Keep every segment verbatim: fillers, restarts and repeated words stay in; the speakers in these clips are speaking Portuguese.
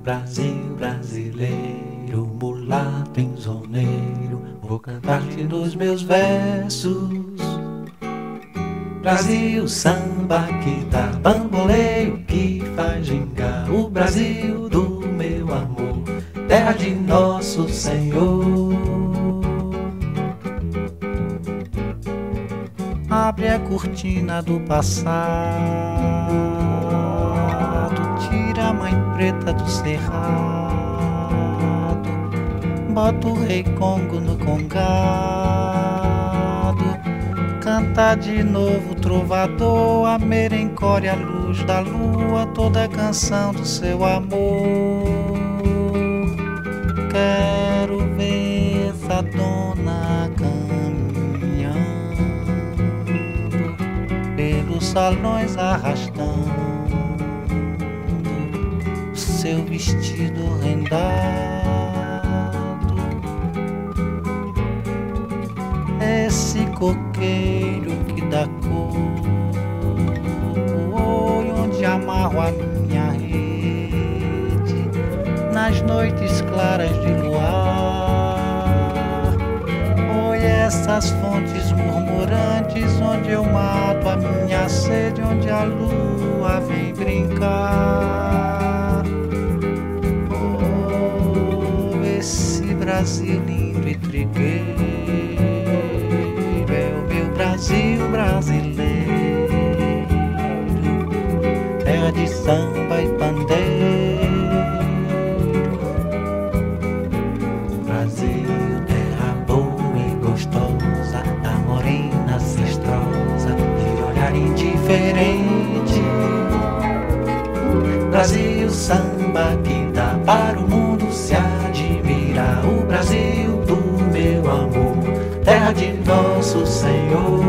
Brasil brasileiro, mulato insoneiro, vou cantar-te nos meus versos. Brasil, samba que dá bamboleio, que faz gingar. O Brasil do meu amor, terra de nosso Senhor. Abre a cortina do passado, tira a mãe preta do cerrado, bota o rei Congo no congado, canta de novo trovador, a merencore, a luz da lua, toda a canção do seu amor. Quero ver essa dona caminhando pelos salões, arrastando seu vestido rendado. Esse coqueiro que dá cor, onde amarro a minha rede nas noites claras de luar. Oi, essas fontes murmurantes onde eu mato a minha sede, onde a lua vem brincar. Oh, esse Brasil lindo e trigueiro, Brasil brasileiro, terra de samba e pandeiro. Brasil, terra boa e gostosa, da morena ancestrosa, de olhar indiferente. Brasil, samba que dá para o mundo se admirar. O Brasil do meu amor, terra de nosso Senhor.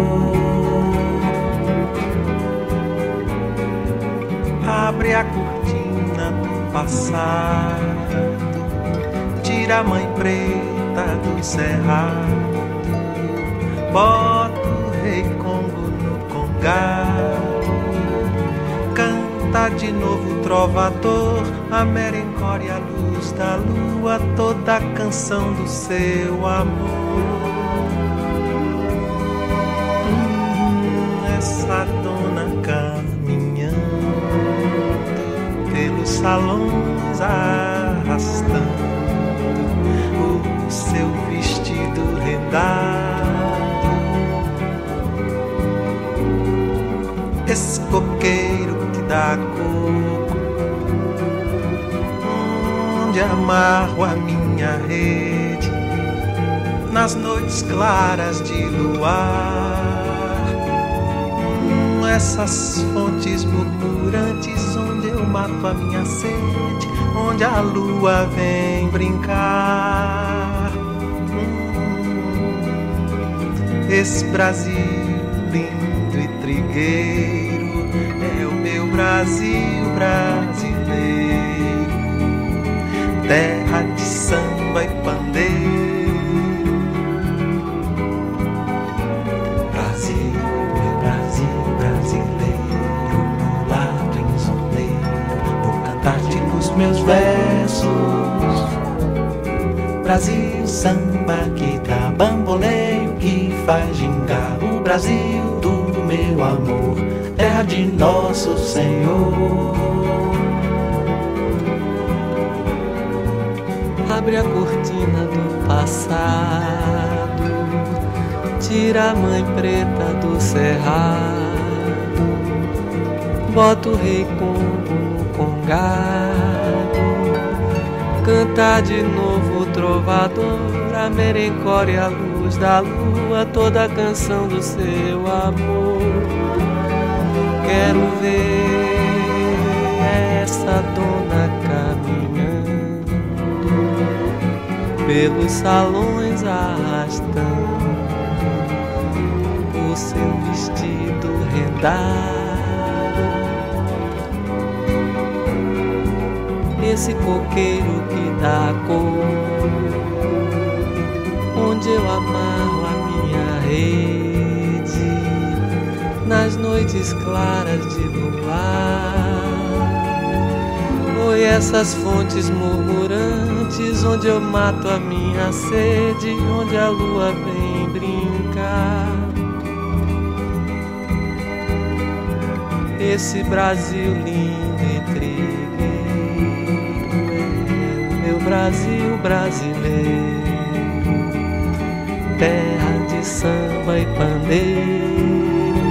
Abre a cortina do passado, tira a mãe preta do cerrado, bota o rei Congo no congado, canta de novo o trovador, a merencore, a luz da lua, toda a canção do seu amor. Essa dona caminhando pelos salões, arrastando o seu vestido rendado. Esse coqueiro que dá coco, onde amarro a minha rede nas noites claras de luar. Essas fontes murmurantes onde eu mato a minha sede, onde a lua vem brincar. Hum, esse Brasil lindo e trigueiro é o meu Brasil brasileiro, terra de samba e pandeiro. Meus versos, Brasil, samba que dá bamboleio, que faz gingar. O Brasil do meu amor, terra de nosso Senhor. Abre a cortina do passado, tira a mãe preta do cerrado, bota o rei Congo no congado, canta de novo o trovador, a merencore, a luz da lua, toda a canção do seu amor. Quero ver essa dona caminhando pelos salões, arrastando o seu vestido rendado. Esse coqueiro que dá cor, onde eu amarro a minha rede nas noites claras de luar. Oi, essas fontes murmurantes, onde eu mato a minha sede, onde a lua vem brincar. Esse Brasil lindo e trigueiro é meu Brasil brasileiro, terra de samba e pandeiro.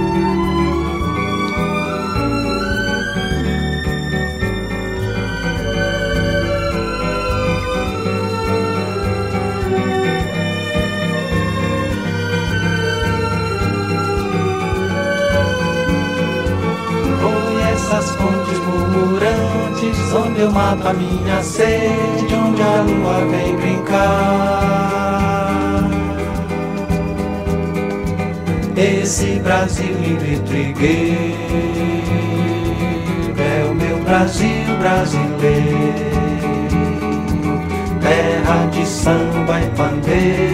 Essas fontes murmurantes, onde eu mato a minha sede, onde a lua vem brincar. Esse Brasil lindo e trigueiro é o meu Brasil brasileiro, terra de samba e pandeiro.